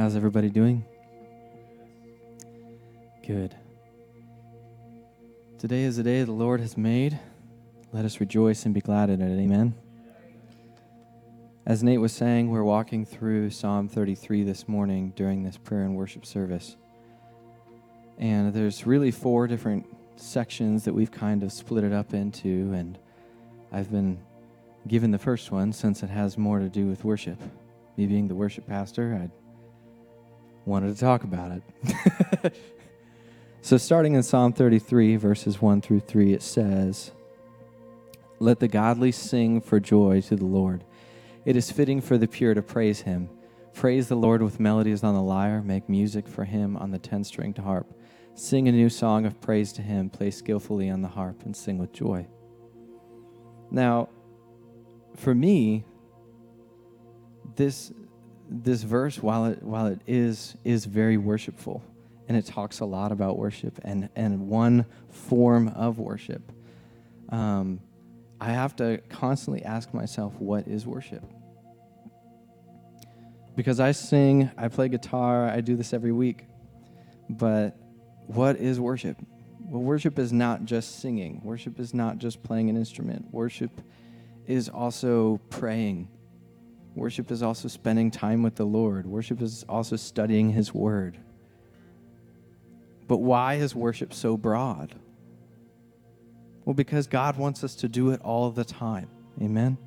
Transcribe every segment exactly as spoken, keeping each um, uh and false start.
How's everybody doing? Good. Today is the day the Lord has made. Let us rejoice and be glad in it. Amen. As Nate was saying, we're walking through Psalm thirty-three this morning during this prayer and worship service. And there's really four different sections that we've kind of split it up into, and I've been given the first one since it has more to do with worship. Me being the worship pastor, I wanted to talk about it. So starting in Psalm thirty-three, verses one through three, it says, "Let the godly sing for joy to the Lord. It is fitting for the pure to praise him. Praise the Lord with melodies on the lyre. Make music for him on the ten-stringed harp. Sing a new song of praise to him. Play skillfully on the harp and sing with joy." Now, for me, this this verse, while it while it is is very worshipful, and it talks a lot about worship and, and one form of worship, um, I have to constantly ask myself, what is worship? Because I sing, I play guitar, I do this every week, but what is worship? Well, worship is not just singing. Worship is not just playing an instrument. Worship is also praying. Worship is also spending time with the Lord. Worship is also studying his word. But why is worship so broad? Well, because God wants us to do it all the time. Amen?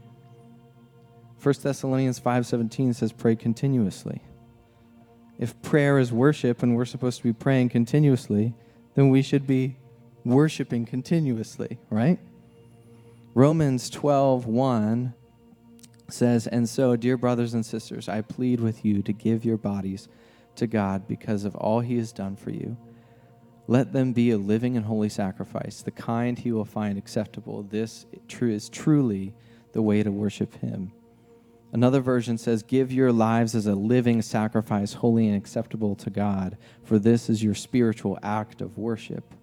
First Thessalonians five seventeen says, "Pray continuously." If prayer is worship and we're supposed to be praying continuously, then we should be worshiping continuously, right? Romans twelve one says, "And so, dear brothers and sisters, I plead with you to give your bodies to God because of all he has done for you. Let them be a living and holy sacrifice, the kind he will find acceptable. This is truly the way to worship him." Another version says, "Give your lives as a living sacrifice, holy and acceptable to God, for this is your spiritual act of worship."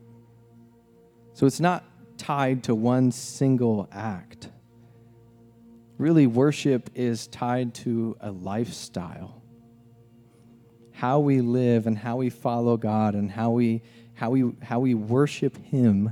So it's not tied to one single act. Really, worship is tied to a lifestyle. How we live and how we follow God and how we how we how we worship him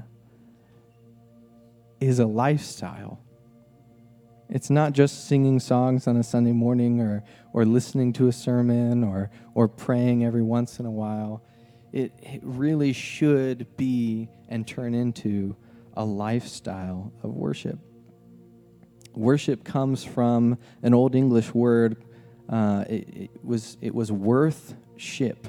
is a lifestyle. It's not just singing songs on a Sunday morning or or listening to a sermon or or praying every once in a while. It, it really should be and turn into a lifestyle of worship. Worship comes from an Old English word. Uh, it, it was it was worth-ship,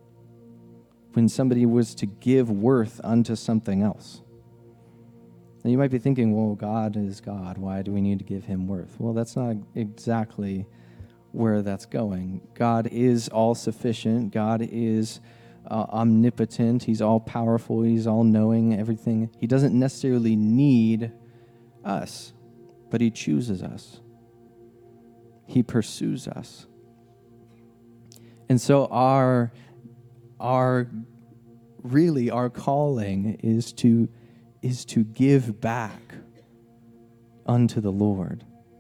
when somebody was to give worth unto something else. Now you might be thinking, well, God is God. Why do we need to give him worth? Well, that's not exactly where that's going. God is all-sufficient. God is uh, omnipotent. He's all-powerful. He's all-knowing, everything. He doesn't necessarily need us, but he chooses us. He pursues us. And so our, our, really our calling is to, is to give back unto the Lord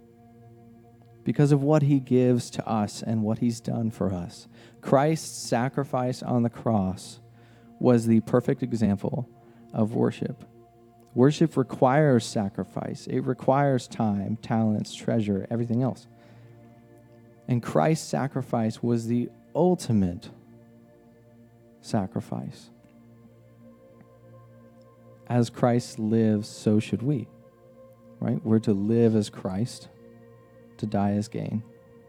because of what he gives to us and what he's done for us. Christ's sacrifice on the cross was the perfect example of worship. Worship requires sacrifice. It requires time, talents, treasure, everything else. And Christ's sacrifice was the ultimate sacrifice. As Christ lives, so should we. Right? We're to live as Christ, to die as gain.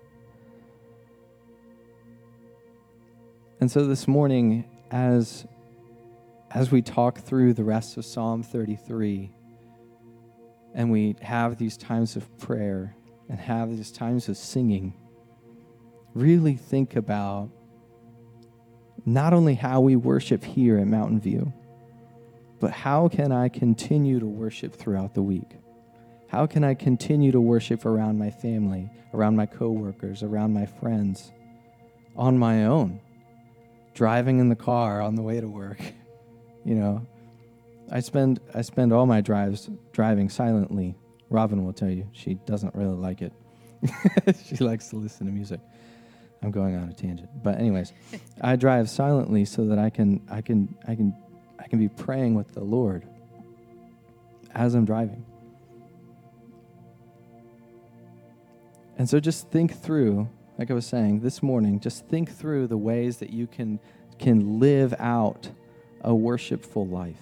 And so this morning, as, as we talk through the rest of Psalm thirty-three, and we have these times of prayer and have these times of singing, really think about not only how we worship here at Mountain View, but how can I continue to worship throughout the week? How can I continue to worship around my family, around my coworkers, around my friends, on my own, driving in the car on the way to work? You know, I spend I spend all my drives driving silently. Robin will tell you she doesn't really like it. She likes to listen to music. I'm going on a tangent. But anyways, I drive silently so that I can I can I can I can be praying with the Lord as I'm driving. And so just think through, like I was saying this morning, just think through the ways that you can can live out a worshipful life.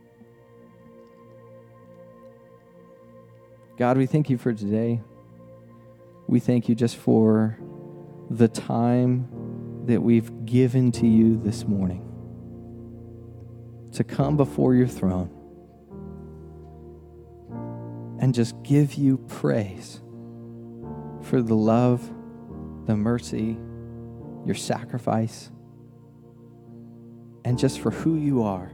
God, we thank you for today. We thank you just for the time that we've given to you this morning to come before your throne and just give you praise for the love, the mercy, your sacrifice, and just for who you are.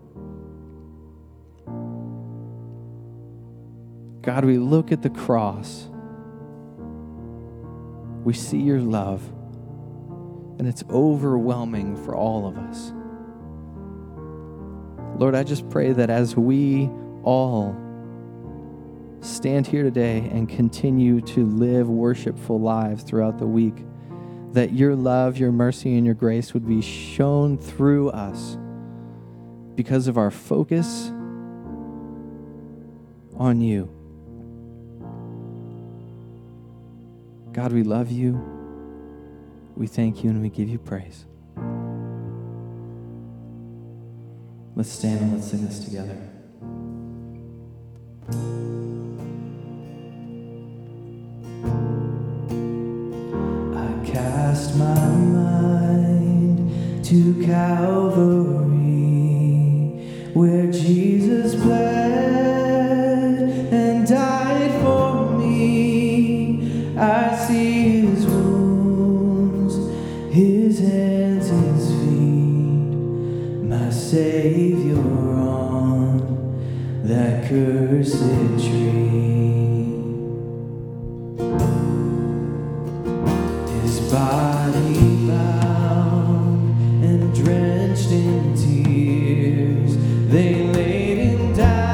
God, we look at the cross. We see your love, and it's overwhelming for all of us. Lord, I just pray that as we all stand here today and continue to live worshipful lives throughout the week, that your love, your mercy, and your grace would be shown through us because of our focus on you. God, we love you, we thank you, and we give you praise. Let's stand and let's sing this together. I cast my mind to Calvary, where Jesus bled and died for me. I see his wounds, his hands, his feet, my Savior on that cursed tree. His body bound and drenched in tears, they laid him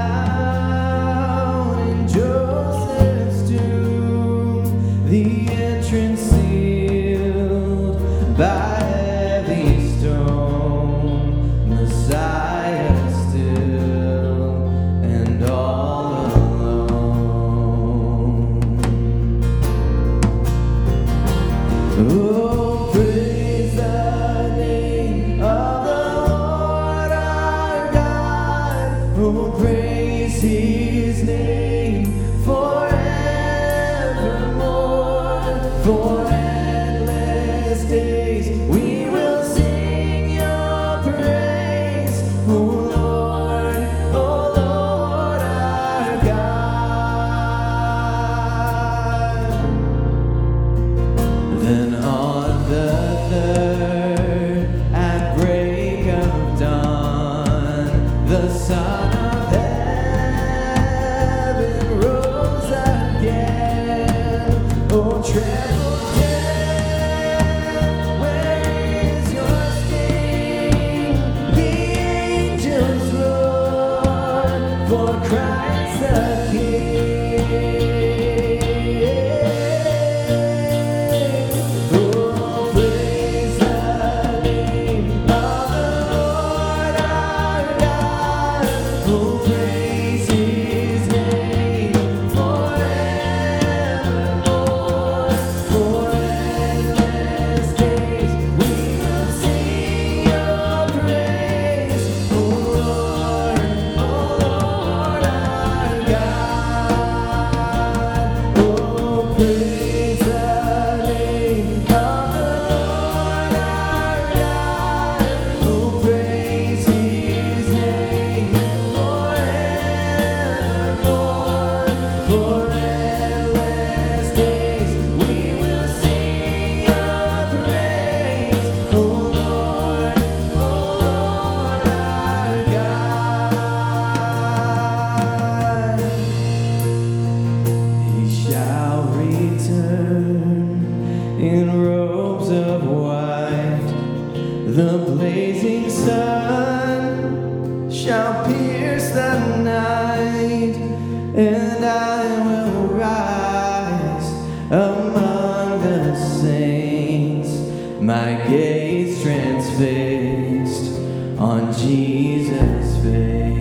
down in Joseph's tomb, the entrance sealed by heavy stone, Messiah still and all alone. Oh, praise the name of the Lord our God. Oh, praise his name forevermore. For endless days we will sing your praise. Oh Lord, oh Lord our God. Then on the third, at break of dawn, the Son of Heaven rose again. Oh, tremble death, where is your sting? The angels roar for Christ the King. Oh, praise the name of the Lord our God. Oh, praise his name forevermore. For endless days we will sing your praise. Oh Lord, oh Lord our God. Oh, praise the name of the Lord our God. Oh, praise his name forevermore. For endless days we will sing your praise. Oh Lord, oh Lord our God. He shall return in robes of white. The blazing sun shall pierce the night, and I will rise among the saints my gaze transfixed on Jesus' face.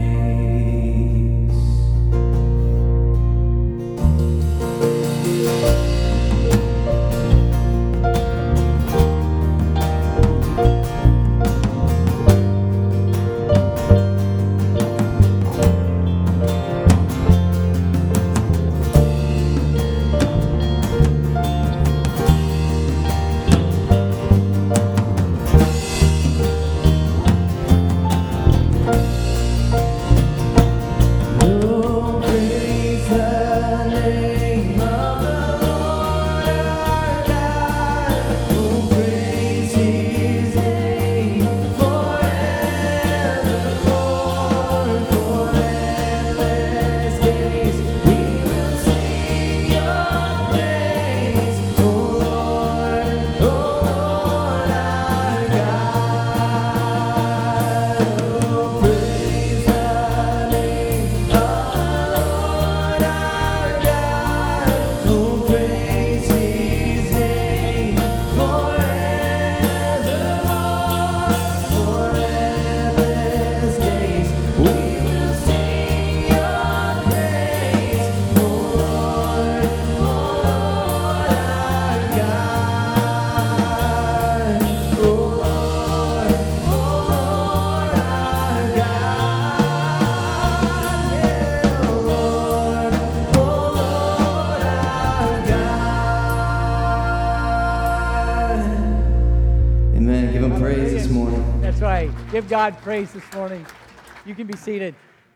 Give God praise this morning. You can be seated.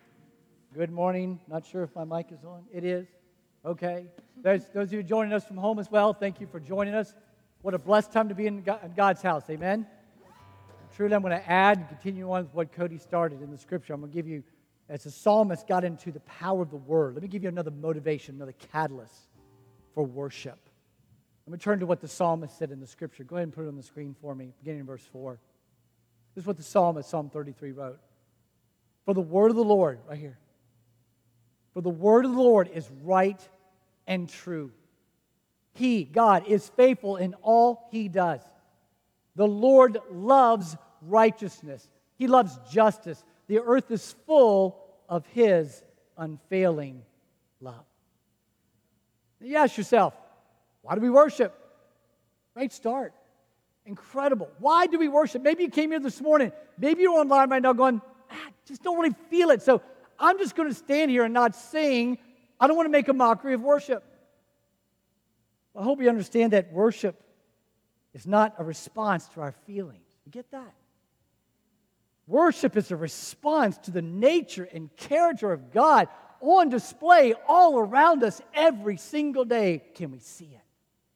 Good morning. Not sure if my mic is on. It is. Okay. There's those of you joining us from home as well, thank you for joining us. What a blessed time to be in God's house. Amen. Truly, I'm going to add and continue on with what Cody started in the scripture. I'm going to give you, as the psalmist got into the power of the word, let me give you another motivation, another catalyst for worship. Let me turn to what the psalmist said in the scripture. Go ahead and put it on the screen for me, beginning in verse four. This is what the psalmist, Psalm thirty-three, wrote. For the word of the Lord, right here. For the word of the Lord is right and true. He, God, is faithful in all He does. The Lord loves righteousness. He loves justice. The earth is full of His unfailing love. You ask yourself, why do we worship? Great start. Incredible. Why do we worship? Maybe you came here this morning. Maybe you're online right now going, ah, just don't really feel it. So I'm just going to stand here and not sing. I don't want to make a mockery of worship. I hope you understand that worship is not a response to our feelings. You get that? Worship is a response to the nature and character of God on display all around us every single day. Can we see it?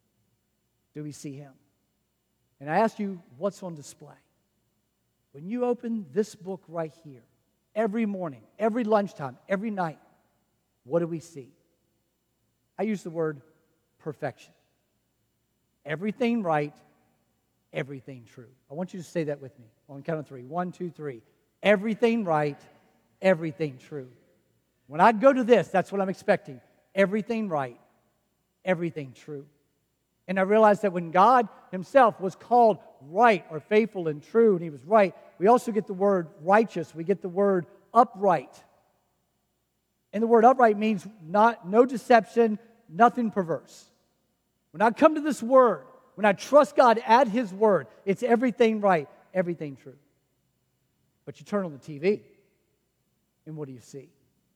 Do we see Him? And I ask you, what's on display? When you open this book right here, every morning, every lunchtime, every night, what do we see? I use the word perfection. Everything right, everything true. I want you to say that with me on the count of three. One, two, three. Everything right, everything true. When I go to this, that's what I'm expecting. Everything right, everything true. And I realized that when God Himself was called right or faithful and true, and He was right, we also get the word righteous. We get the word upright. And the word upright means not no deception, nothing perverse. When I come to this word, when I trust God at His word, it's everything right, everything true. But you turn on the T V, and what do you see?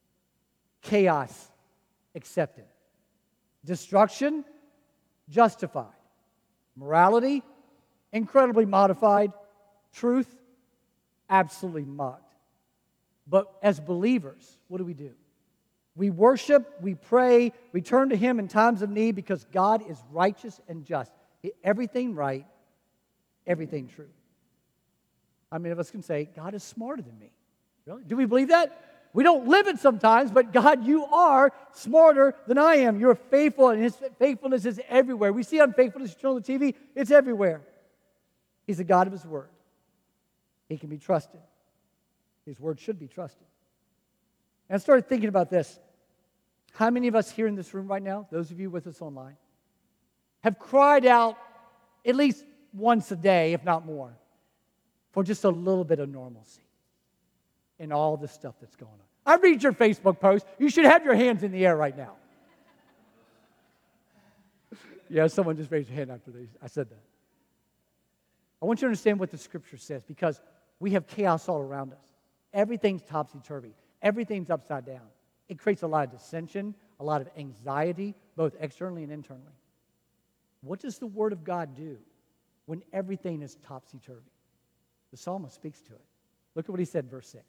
Chaos accepted. Destruction justified. Morality, incredibly modified. Truth, absolutely mocked. But as believers, what do we do? We worship, we pray, we turn to Him in times of need because God is righteous and just. Everything right, everything true. How many of us can say, God is smarter than me? Really? Do we believe that? We don't live it sometimes, but God, you are smarter than I am. You're faithful, and His faithfulness is everywhere. We see unfaithfulness, you turn on the T V, it's everywhere. He's the God of His word. He can be trusted. His word should be trusted. And I started thinking about this. How many of us here in this room right now, those of you with us online, have cried out at least once a day, if not more, for just a little bit of normalcy in all the stuff that's going on. I read your Facebook post. You should have your hands in the air right now. Yeah, someone just raised their hand after they, I said that. I want you to understand what the Scripture says, because we have chaos all around us. Everything's topsy-turvy. Everything's upside down. It creates a lot of dissension, a lot of anxiety, both externally and internally. What does the Word of God do when everything is topsy-turvy? The psalmist speaks to it. Look at what he said in verse six.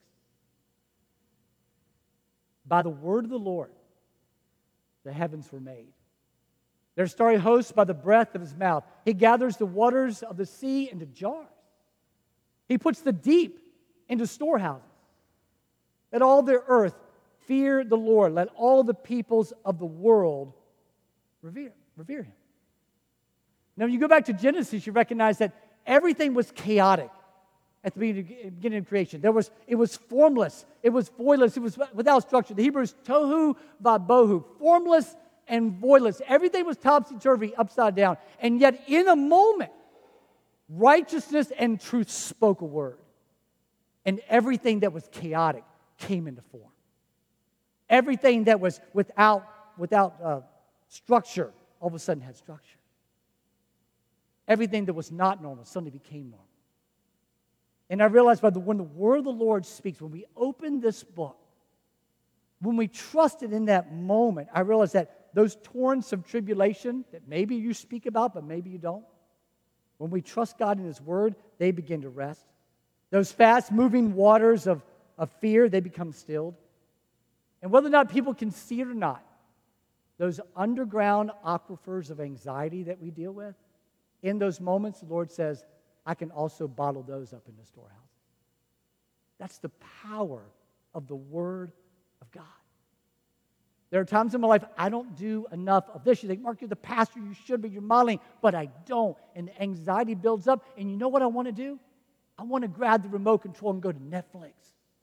By the word of the Lord, the heavens were made. Their starry hosts by the breath of his mouth. He gathers the waters of the sea into jars. He puts the deep into storehouses. Let all the earth fear the Lord. Let all the peoples of the world revere, revere him. Now, when you go back to Genesis, you recognize that everything was chaotic at the beginning of creation. There was, it was formless. It was voidless. It was without structure. The Hebrew is tohu vabohu, formless and voidless. Everything was topsy-turvy, upside down. And yet, in a moment, righteousness and truth spoke a word. And everything that was chaotic came into form. Everything that was without, without uh, structure, all of a sudden had structure. Everything that was not normal suddenly became normal. And I realized by the, when the word of the Lord speaks, when we open this book, when we trust it in that moment, I realized that those torrents of tribulation that maybe you speak about, but maybe you don't, when we trust God in his word, they begin to rest. Those fast-moving waters of, of fear, they become stilled. And whether or not people can see it or not, those underground aquifers of anxiety that we deal with, in those moments, the Lord says, I can also bottle those up in the storehouse. That's the power of the Word of God. There are times in my life I don't do enough of this. You think, Mark, you're the pastor, you should be, you're modeling, but I don't. And the anxiety builds up. And you know what I want to do? I want to grab the remote control and go to Netflix.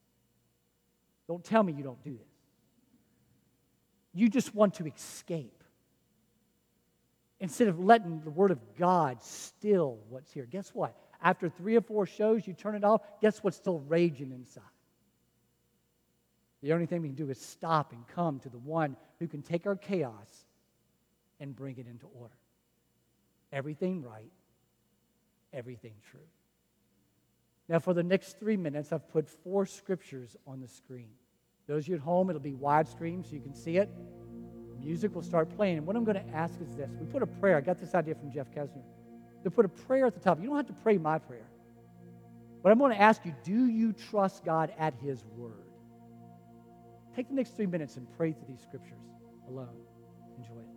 Don't tell me you don't do this. You just want to escape. Instead of letting the Word of God still what's here. Guess what? After three or four shows, you turn it off, guess what's still raging inside? The only thing we can do is stop and come to the one who can take our chaos and bring it into order. Everything right, everything true. Now, for the next three minutes, I've put four scriptures on the screen. Those of you at home, it'll be widescreen so you can see it. Music will start playing. And what I'm going to ask is this. We put a prayer. I got this idea from Jeff Kesner. To put a prayer at the top. You don't have to pray my prayer. But I'm going to ask you, do you trust God at his word? Take the next three minutes and pray through these scriptures alone. Enjoy it.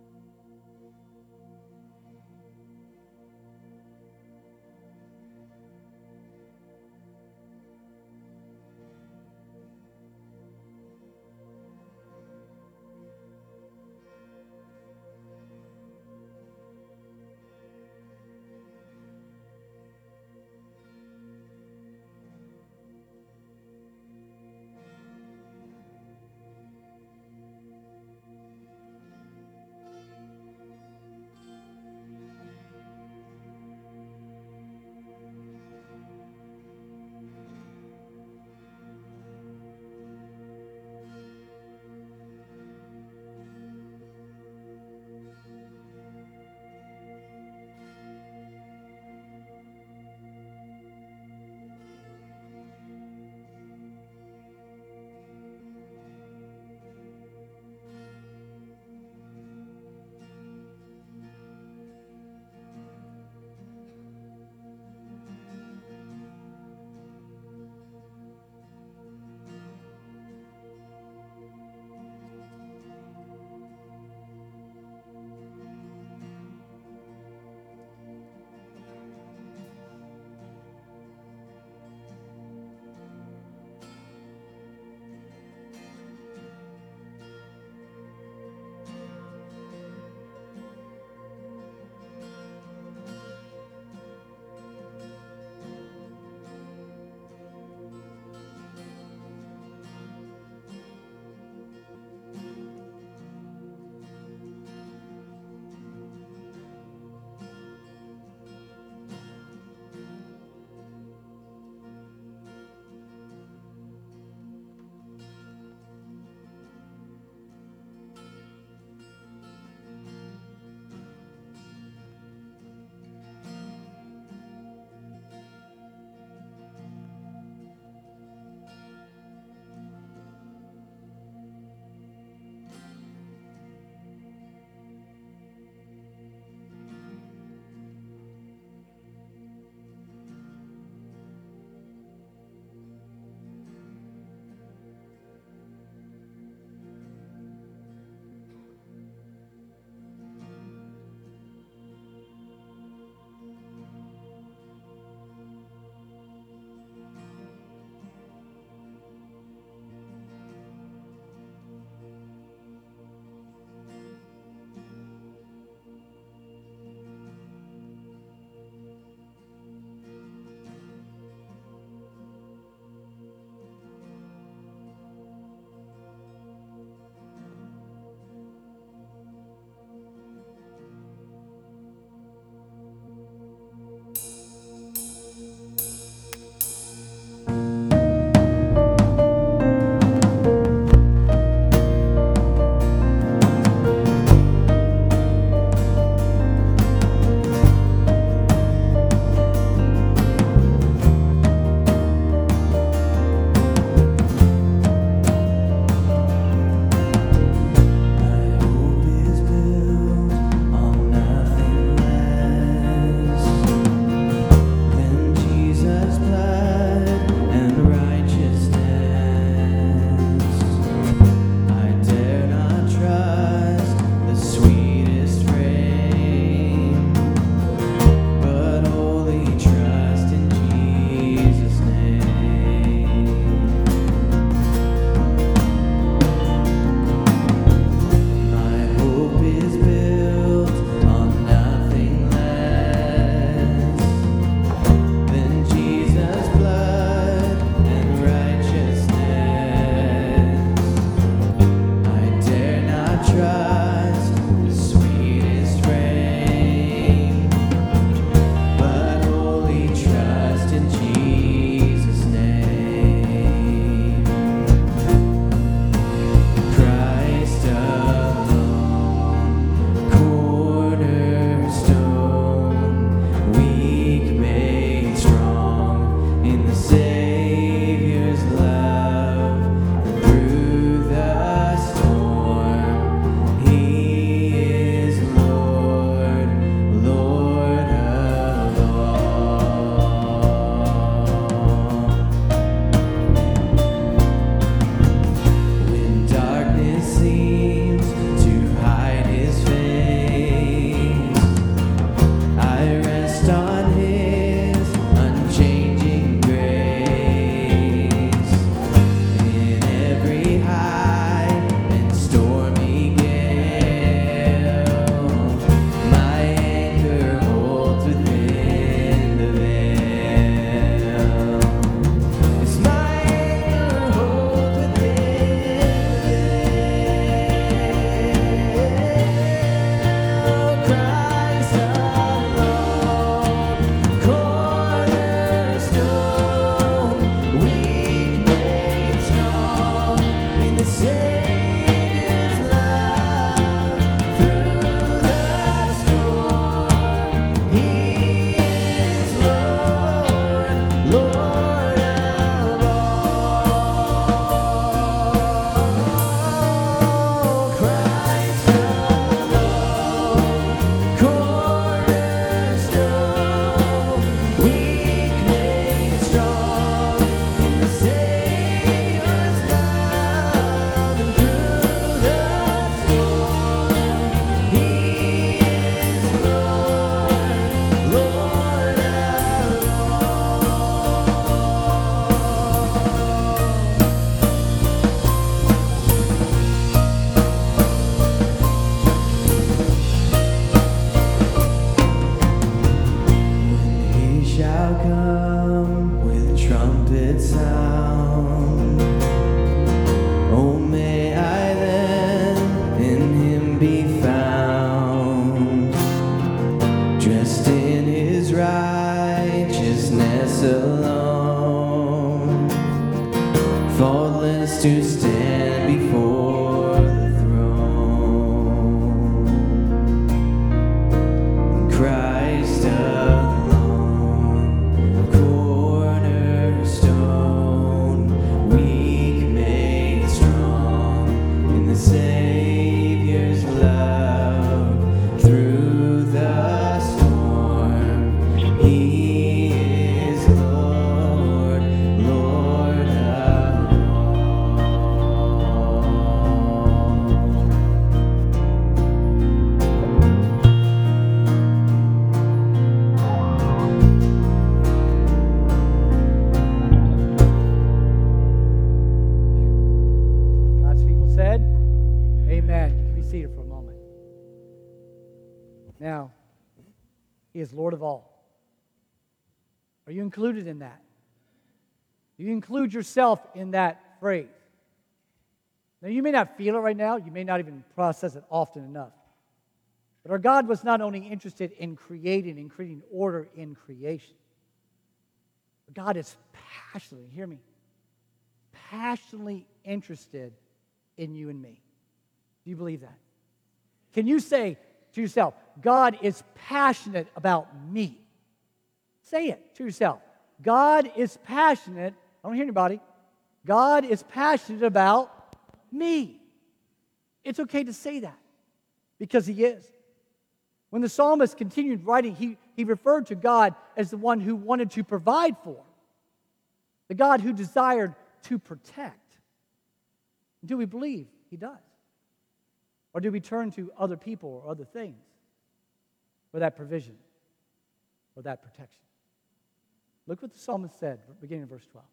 He is Lord of all. Are you included in that? Do you include yourself in that phrase? Now, you may not feel it right now. You may not even process it often enough. But our God was not only interested in creating and creating order in creation, but God is passionately, hear me, passionately interested in you and me. Do you believe that? Can you say to yourself, God is passionate about me? Say it to yourself. God is passionate. I don't hear anybody. God is passionate about me. It's okay to say that because He is. When the psalmist continued writing, he, he referred to God as the one who wanted to provide for, the God who desired to protect. Do we believe He does? Or do we turn to other people or other things for that provision or that protection? Look what the psalmist said, beginning of verse twelve.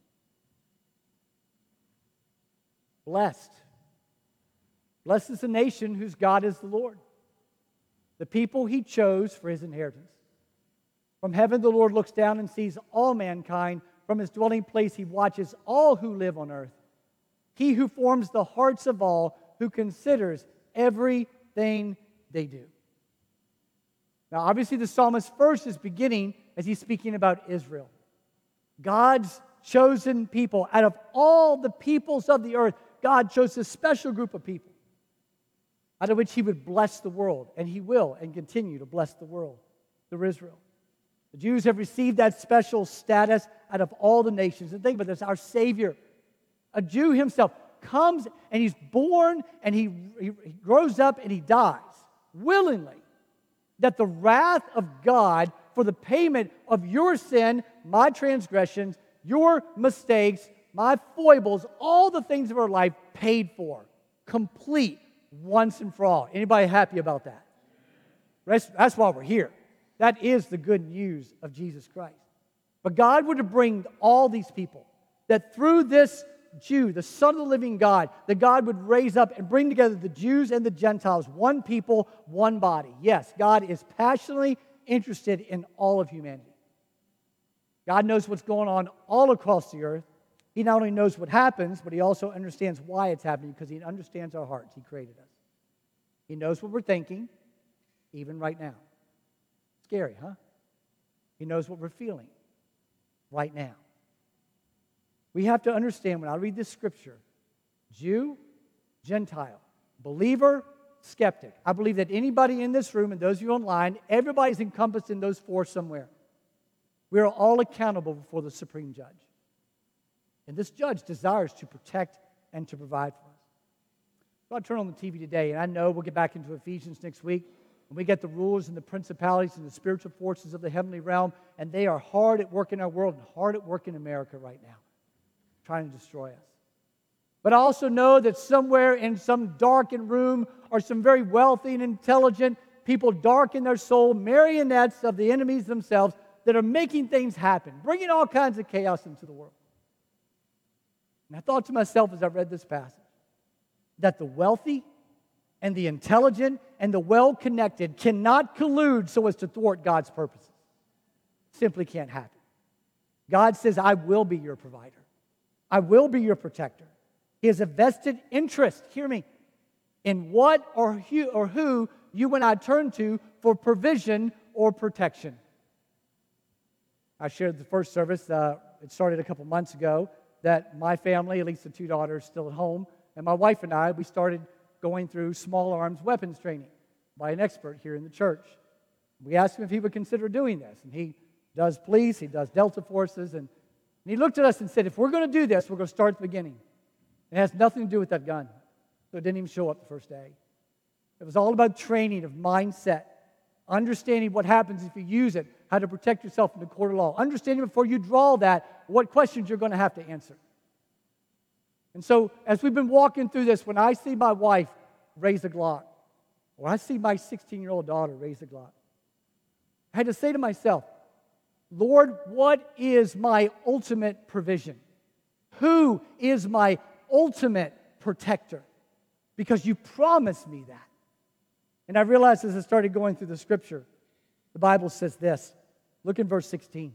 Blessed. Blessed is the nation whose God is the Lord, the people He chose for His inheritance. From heaven the Lord looks down and sees all mankind. From His dwelling place He watches all who live on earth. He who forms the hearts of all, who considers everything they do. Now, obviously, the psalmist first is beginning as he's speaking about Israel. God's chosen people. Out of all the peoples of the earth, God chose a special group of people out of which He would bless the world, and He will and continue to bless the world through Israel. The Jews have received that special status out of all the nations. And think about this, our Savior, a Jew himself, comes and He's born and he, he, he grows up and He dies willingly, that the wrath of God for the payment of your sin, my transgressions, your mistakes, my foibles, all the things of our life paid for, complete, once and for all. Anybody happy about that? That's, that's why we're here. That is the good news of Jesus Christ. But God would bring all these people, that through this Jew, the Son of the living God, that God would raise up and bring together the Jews and the Gentiles, one people, one body. Yes, God is passionately interested in all of humanity. God knows what's going on all across the earth. He not only knows what happens, but He also understands why it's happening because He understands our hearts. He created us. He knows what we're thinking, even right now. Scary, huh? He knows what we're feeling right now. We have to understand when I read this scripture, Jew, Gentile, believer, skeptic. I believe that anybody in this room and those of you online, everybody's encompassed in those four somewhere. We are all accountable before the supreme judge. And this judge desires to protect and to provide for us. So I turn on the T V today, and I know we'll get back into Ephesians next week, and we get the rulers and the principalities and the spiritual forces of the heavenly realm, and they are hard at work in our world and hard at work in America right now, trying to destroy us. But I also know that somewhere in some darkened room are some very wealthy and intelligent people dark in their soul, marionettes of the enemies themselves that are making things happen, bringing all kinds of chaos into the world. And I thought to myself as I read this passage that the wealthy and the intelligent and the well-connected cannot collude so as to thwart God's purposes. Simply can't happen. God says, I will be your provider. I will be your protector. He has a vested interest, hear me, in what or who, or who you and I turn to for provision or protection. I shared the first service, uh, it started a couple months ago, that my family, at least the two daughters still at home, and my wife and I, we started going through small arms weapons training by an expert here in the church. We asked him if he would consider doing this, and he does police, he does Delta Forces, and, and he looked at us and said, if we're going to do this, we're going to start at the beginning. It has nothing to do with that gun, so it didn't even show up the first day. It was all about training of mindset, understanding what happens if you use it, how to protect yourself in the court of law, understanding before you draw that what questions you're going to have to answer. And so as we've been walking through this, when I see my wife raise a Glock, or I see my sixteen-year-old daughter raise a Glock, I had to say to myself, Lord, what is my ultimate provision? Who is my ultimate protector? Because you promised me that. And I realized as I started going through the scripture The Bible says this. Look in verse sixteen.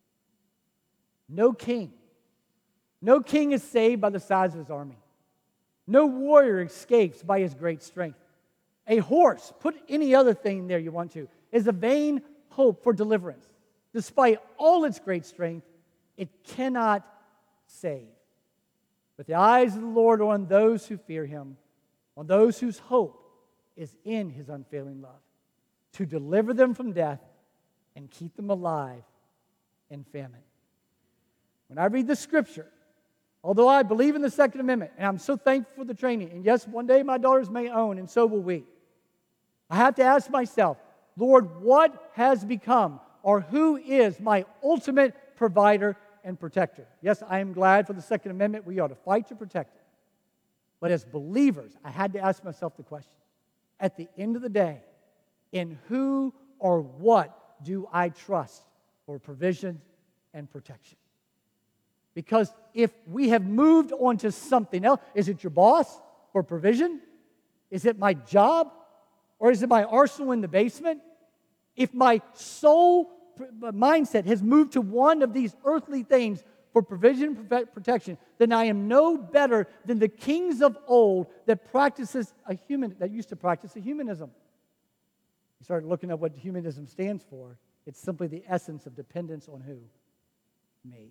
No king, no king is saved by the size of his army. No warrior escapes by his great strength. A horse, put any other thing there you want to, is a vain hope for deliverance. Despite all its great strength, it cannot save. But the eyes of the Lord are on those who fear him, on those whose hope is in his unfailing love, to deliver them from death and keep them alive in famine. When I read the scripture, although I believe in the Second Amendment, and I'm so thankful for the training, and yes, one day my daughters may own, and so will we, I have to ask myself, Lord, what has become, or who is my ultimate provider and protector? Yes, I am glad for the Second Amendment. We ought to fight to protect it. But as believers, I had to ask myself the question, at the end of the day, in who or what do I trust for provision and protection? Because if we have moved on to something else, is it your boss for provision? Is it my job? Or is it my arsenal in the basement? If my soul mindset has moved to one of these earthly things for provision and protection, then I am no better than the kings of old that practices a human that used to practice a humanism. You start looking at what humanism stands for. It's simply the essence of dependence on who? Me.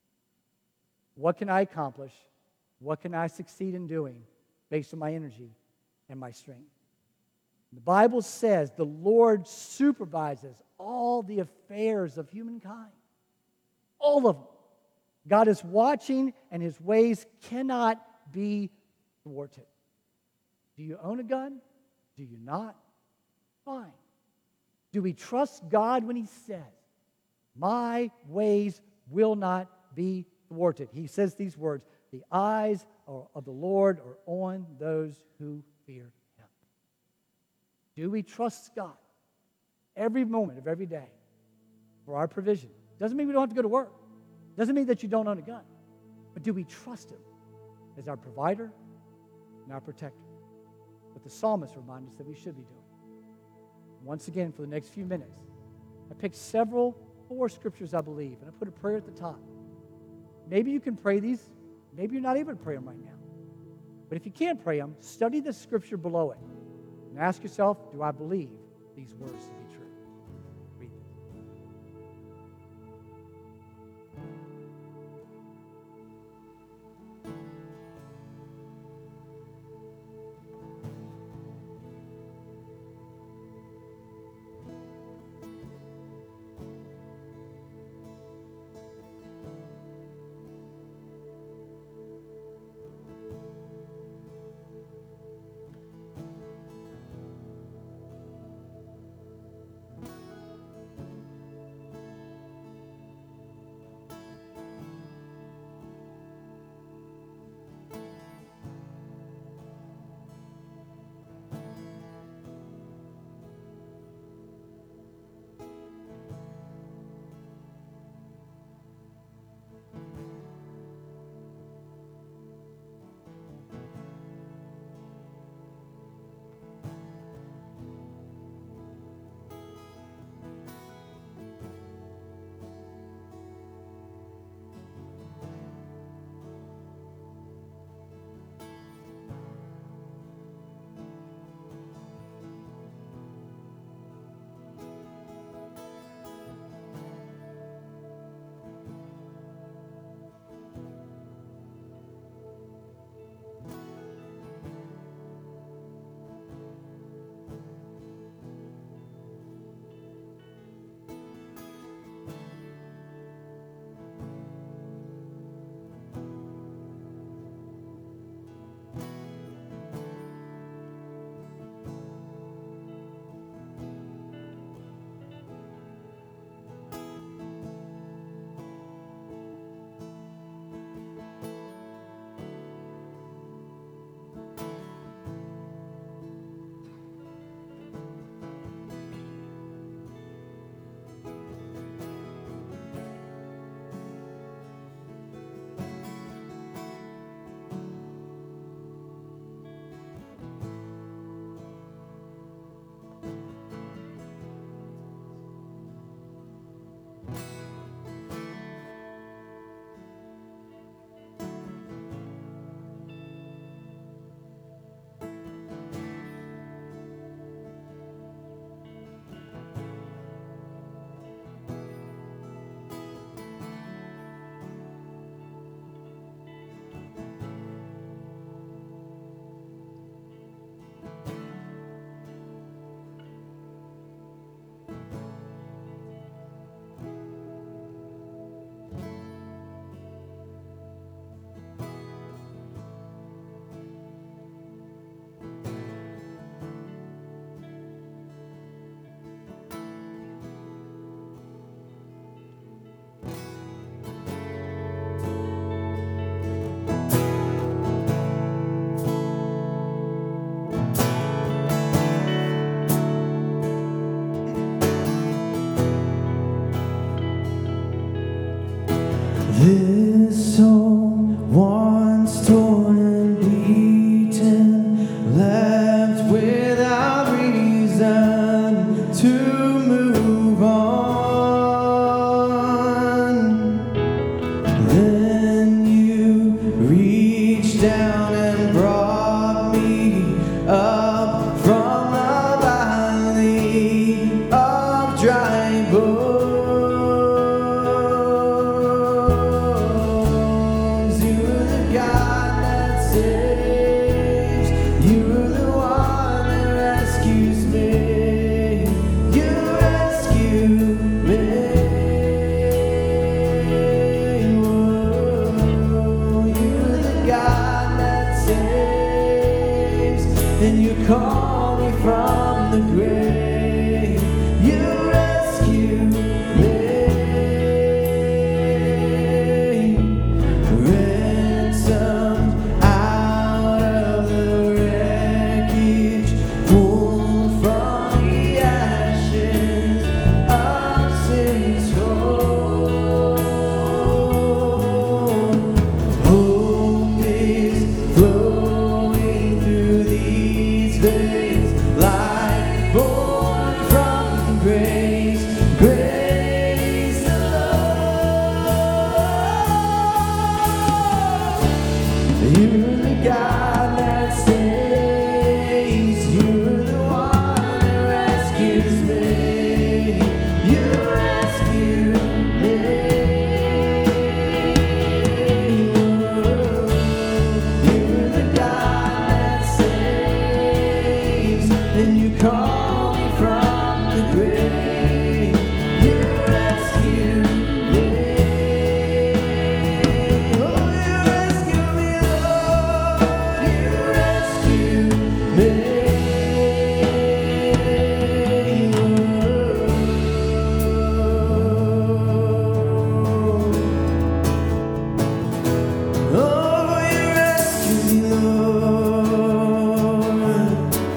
What can I accomplish? What can I succeed in doing based on my energy and my strength? The Bible says the Lord supervises all the affairs of humankind. All of them. God is watching, and his ways cannot be thwarted. Do you own a gun? Do you not? Fine. Do we trust God when he says, my ways will not be thwarted? He says these words, the eyes of the Lord are on those who fear him. Do we trust God every moment of every day for our provision? Doesn't mean we don't have to go to work. Doesn't mean that you don't own a gun. But do we trust him as our provider and our protector? But the psalmist reminds us that we should be doing. Once again, for the next few minutes, I picked several, four scriptures I believe, and I put a prayer at the top. Maybe you can pray these. Maybe you're not able to pray them right now. But if you can't pray them, study the scripture below it. And ask yourself, do I believe these words to be true? Read them. move on. Then you reached down and brought me up from the valley of dry bones. You're the God that saves. You're the one that rescues me. You rescue me. Whoa. You're the God that saves, and you call me from the grave. You rescue me. Ransomed out of the wreckage, pulled from the ashes of sin's home. Hope is flowing through these veins, life born from grace, grace alone. You're the God that saves. You're the one that rescues me. You rescue me. You're the God that saves, and you call me from the grave. You rescue me. Oh, you rescue me, Lord. You rescue me. Oh, you rescue me, Lord.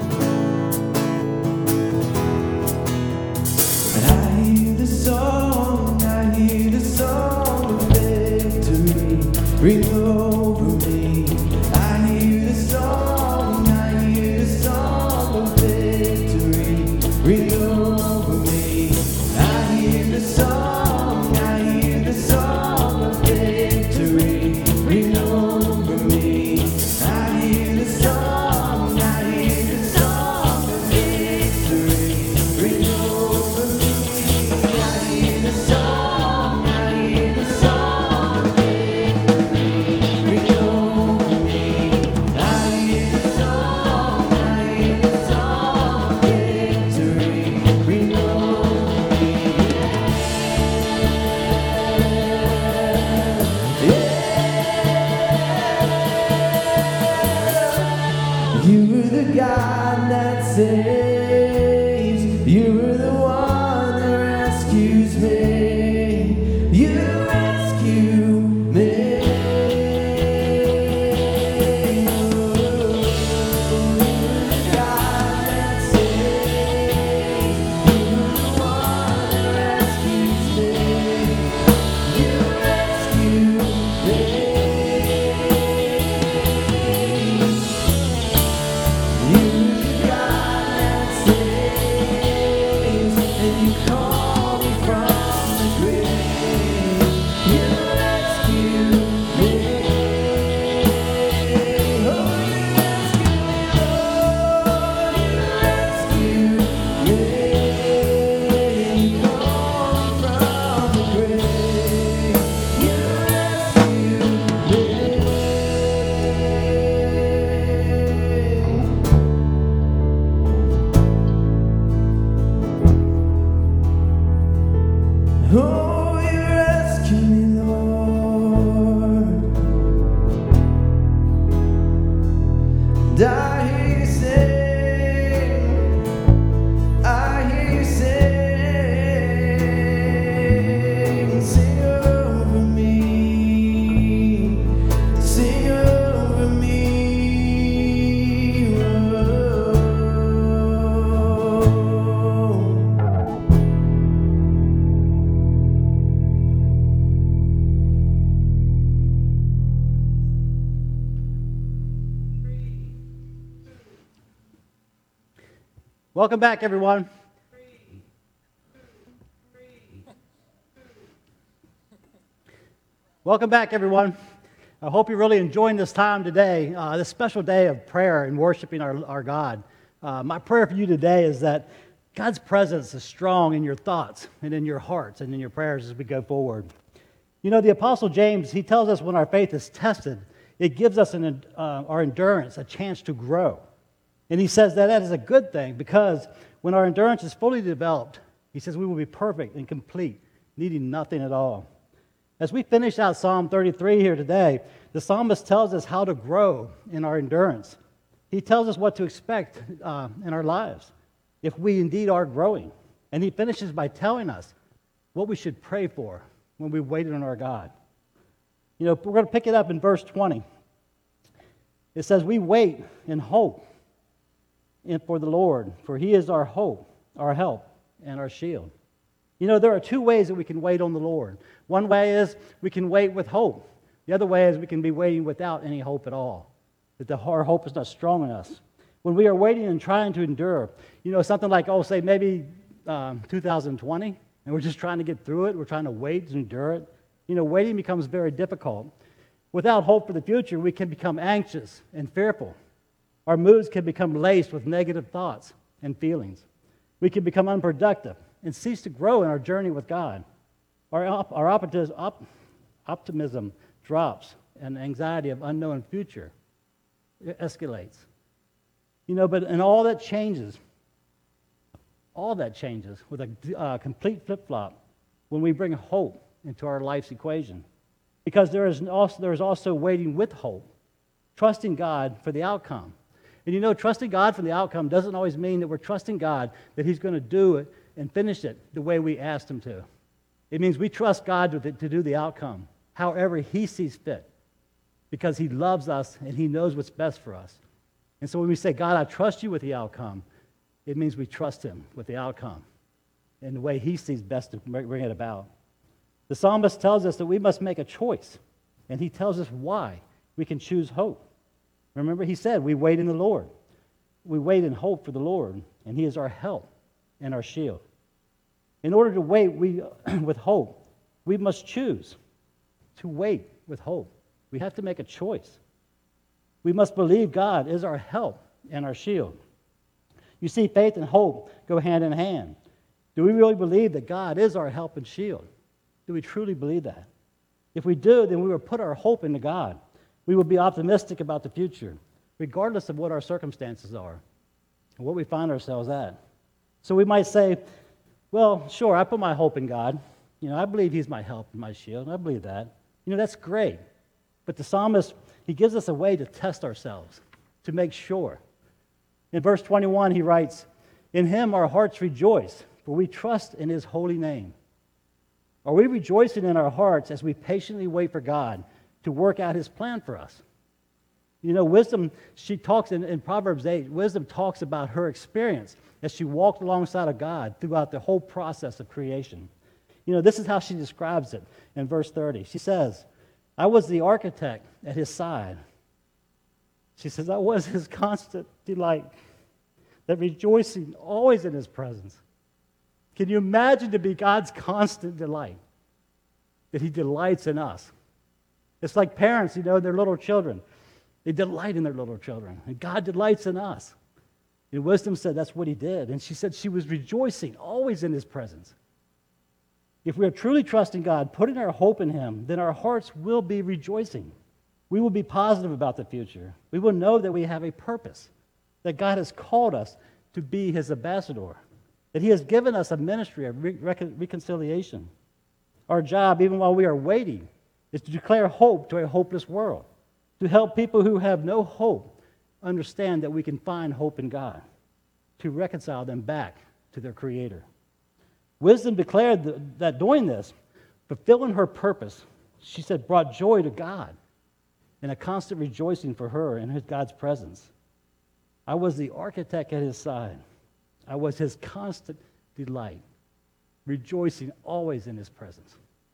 I hear the song, I hear the song of victory ring over me. I hear the song, I hear the song of victory ring over me. I hear the song, I hear the song of victory ring over me. I hear the song, I hear the song of victory ring over me. I hear the song, I hear the song of victory ring over me. I hear the song, I hear the song of victory ring over me. You were the God that saves. You were the one that rescues me. You rescue me. God that saves. You were the one that rescues me. You rescue me. You're the God that saves, and you call me from the grave. You rescue me. Oh, you rescue me, Lord. You rescue me. You call me from the grave. You rescue me. Oh, you rescue me, Lord. And I hear you sing, I hear you sing, sing over me, sing over me. Welcome back, everyone. Welcome back, everyone. I hope you're really enjoying this time today, uh, this special day of prayer and worshiping our, our God. Uh, my prayer for you today is that God's presence is strong in your thoughts and in your hearts and in your prayers as we go forward. You know, the Apostle James, he tells us when our faith is tested, it gives us an, uh, our endurance a chance to grow. And he says that that is a good thing because when our endurance is fully developed, he says we will be perfect and complete, needing nothing at all. As we finish out Psalm thirty-three here today, the psalmist tells us how to grow in our endurance. He tells us what to expect uh, in our lives if we indeed are growing. And he finishes by telling us what we should pray for when we wait on our God. You know, we're going to pick it up in verse twenty. It says, we wait in hope for the Lord, for he is our hope, our help, and our shield. You know, there are two ways that we can wait on the Lord. One way is we can wait with hope. The other way is we can be waiting without any hope at all, that the, our hope is not strong in us. When we are waiting and trying to endure, you know, something like, oh, say maybe um, two thousand twenty, and we're just trying to get through it, we're trying to wait and endure it, you know, waiting becomes very difficult. Without hope for the future, we can become anxious and fearful. Our moods can become laced with negative thoughts and feelings. We can become unproductive and cease to grow in our journey with God. Our, op- our optimism, op- optimism drops, and anxiety of unknown future escalates. You know, but and all that changes, all that changes with a uh, complete flip-flop when we bring hope into our life's equation. Because there is also, there is also waiting with hope, trusting God for the outcome. And you know, trusting God for the outcome doesn't always mean that we're trusting God that he's going to do it and finish it the way we asked him to. It means we trust God to, to do the outcome, however he sees fit, because he loves us and he knows what's best for us. And so when we say, God, I trust you with the outcome, it means we trust him with the outcome in the way he sees best to bring it about. The psalmist tells us that we must make a choice, and he tells us why we can choose hope. Remember, he said, we wait in the Lord. We wait in hope for the Lord, and he is our help and our shield. In order to wait we, with hope, we must choose to wait with hope. We have to make a choice. We must believe God is our help and our shield. You see, faith and hope go hand in hand. Do we really believe that God is our help and shield? Do we truly believe that? If we do, then we will put our hope into God. We will be optimistic about the future, regardless of what our circumstances are and what we find ourselves at. So we might say, well, sure, I put my hope in God. You know, I believe he's my help and my shield. I believe that. You know, that's great. But the psalmist, he gives us a way to test ourselves, to make sure. In verse twenty-one, he writes, in him our hearts rejoice, for we trust in his holy name. Are we rejoicing in our hearts as we patiently wait for God to work out his plan for us? You know, wisdom, she talks in, in Proverbs eight, wisdom talks about her experience as she walked alongside of God throughout the whole process of creation. You know, this is how she describes it in verse thirty. She says, I was the architect at his side. She says, I was his constant delight, that rejoicing always in his presence. Can you imagine to be God's constant delight? That he delights in us. It's like parents, you know, their little children. They delight in their little children. And God delights in us. And wisdom said that's what he did. And she said she was rejoicing always in his presence. If we are truly trusting God, putting our hope in him, then our hearts will be rejoicing. We will be positive about the future. We will know that we have a purpose, that God has called us to be his ambassador, that he has given us a ministry of re- recon- reconciliation. Our job, even while we are waiting, is to declare hope to a hopeless world, to help people who have no hope understand that we can find hope in God, to reconcile them back to their Creator. Wisdom declared that doing this, fulfilling her purpose, she said, brought joy to God and a constant rejoicing for her in God's presence. I was the architect at his side. I was his constant delight, rejoicing always in his presence.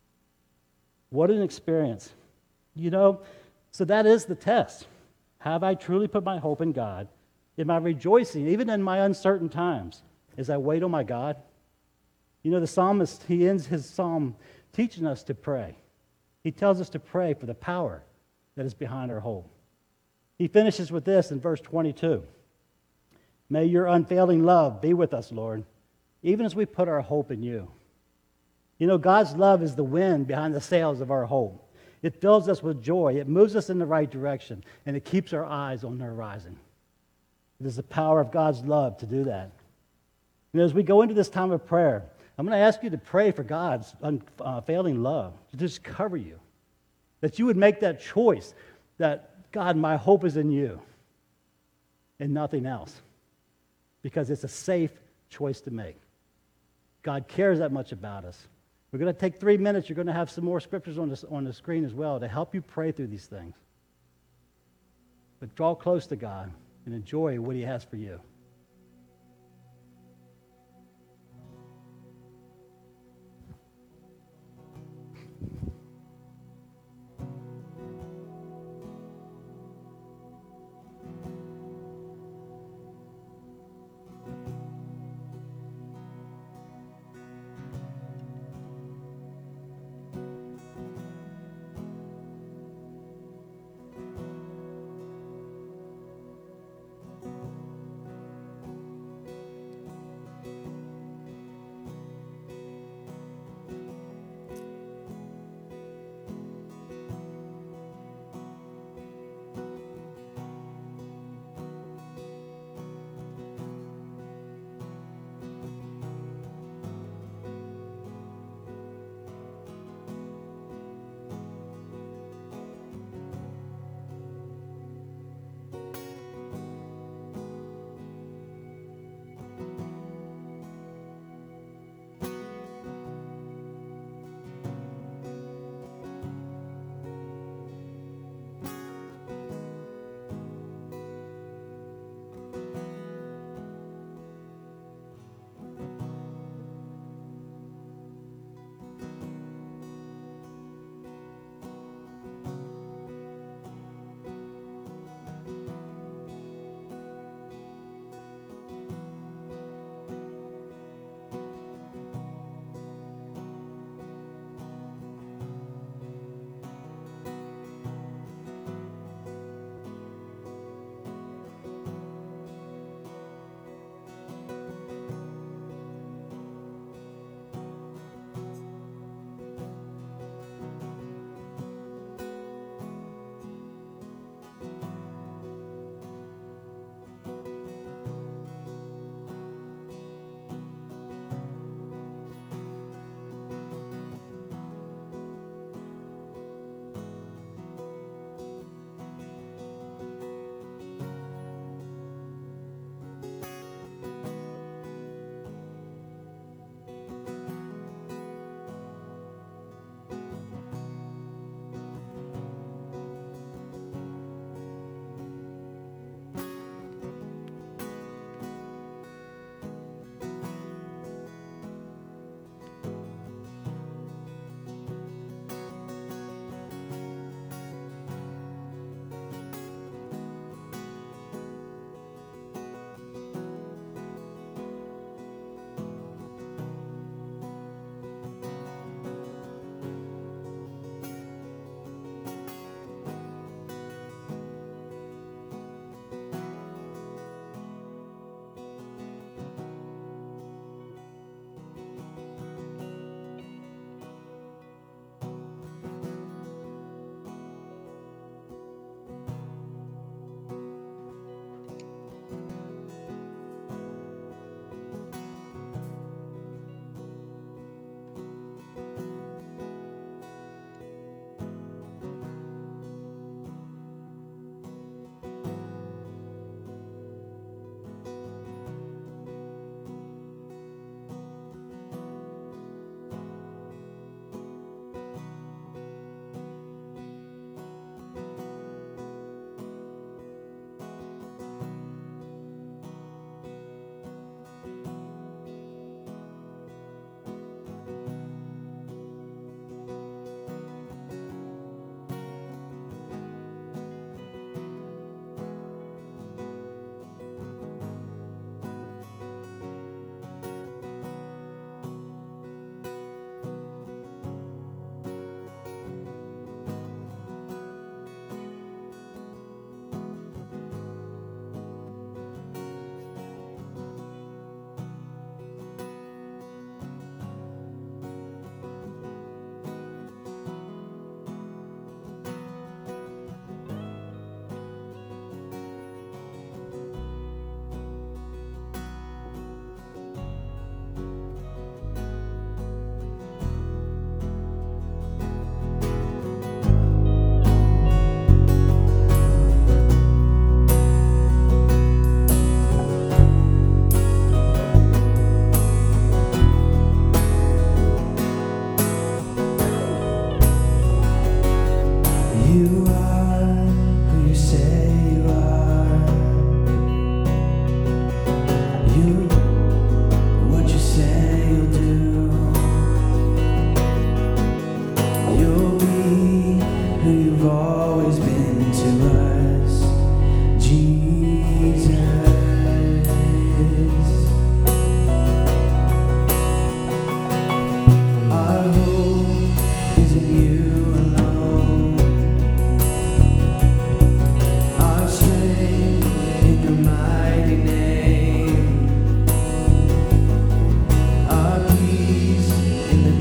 What an experience. You know, so that is the test. Have I truly put my hope in God? Am I rejoicing, even in my uncertain times, as I wait on my God? You know, the psalmist, he ends his psalm teaching us to pray. He tells us to pray for the power that is behind our hope. He finishes with this in verse twenty-two. May your unfailing love be with us, Lord, even as we put our hope in you. You know, God's love is the wind behind the sails of our hope. It fills us with joy. It moves us in the right direction, and it keeps our eyes on the horizon. It is the power of God's love to do that. And as we go into this time of prayer, I'm going to ask you to pray for God's unfailing love to just cover you, that you would make that choice that, God, my hope is in you and nothing else, because it's a safe choice to make. God cares that much about us. We're going to take three minutes. You're going to have some more scriptures on the, on the screen as well to help you pray through these things. But draw close to God and enjoy what he has for you.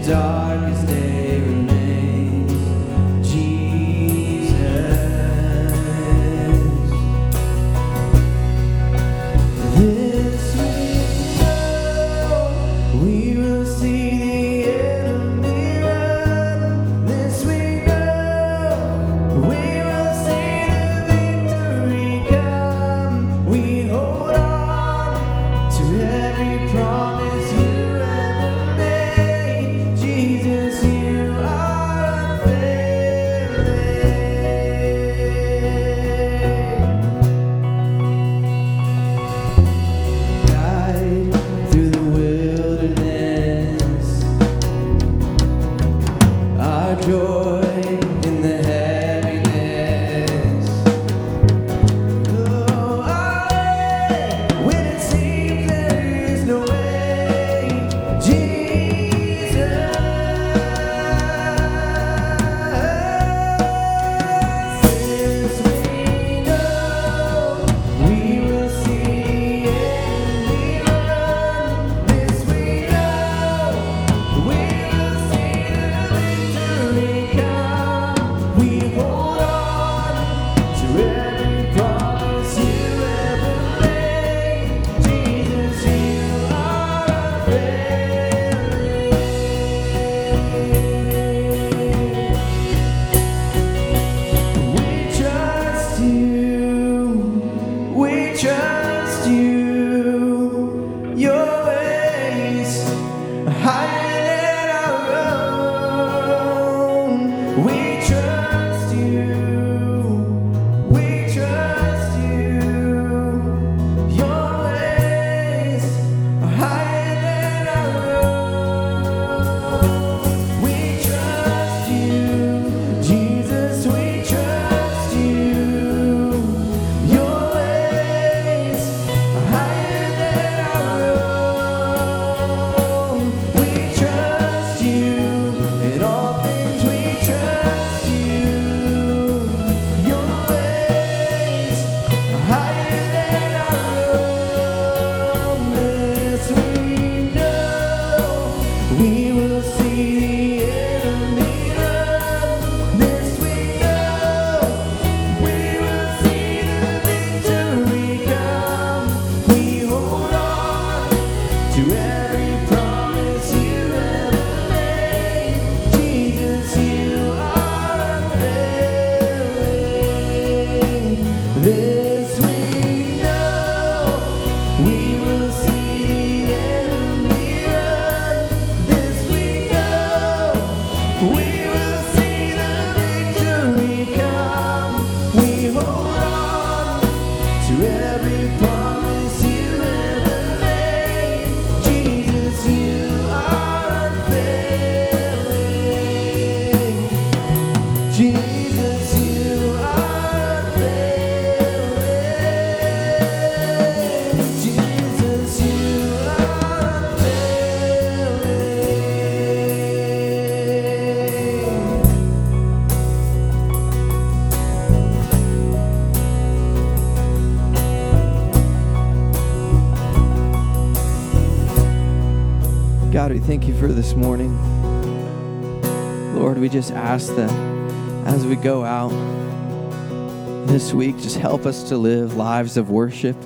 darkest day remains Jesus. This we know, we will see the enemy run. This we know, we will see the victory come. We hold on to every promise you ever made. Jesus, you are unfailing. Guide through the wilderness, our joy in the heaviness. Oh, I, when it seems there is no way, Jesus, since we know we will see the enemy run. This we know, we will see the victory come. We hold on to every promise you ever made. Jesus, you are unfailing. We trust you, we trust you. Your ways are higher than our own. We trust you, we trust you. Your ways are higher than our own. We trust you, Jesus, we trust you. Your ways are higher than our own. We trust you in all things. We trust you. Your ways are higher than our own. This we know, we will see the enemy run. This we know, we will see the victory come. We hold on to every promise you ever made. Jesus, you are unfailing. This we know, we will see the enemy run. This we know, we will see the victory come. We hold on to every promise you ever made. Jesus, you are unfailing. Jesus, you are unfailing. Jesus, you are unfailing. God, we thank you for this morning. Lord, we just ask that as we go out this week, just help us to live lives of worship,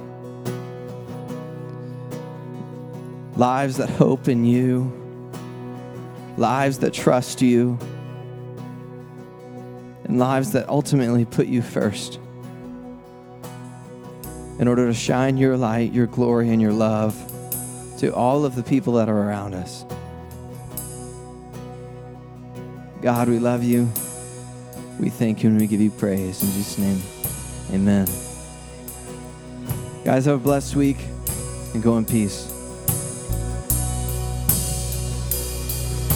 lives that hope in you, lives that trust you, and lives that ultimately put you first in order to shine your light, your glory, and your love to all of the people that are around us. God, we love you. We thank you and we give you praise. In Jesus' name, amen. Guys, have a blessed week and go in peace.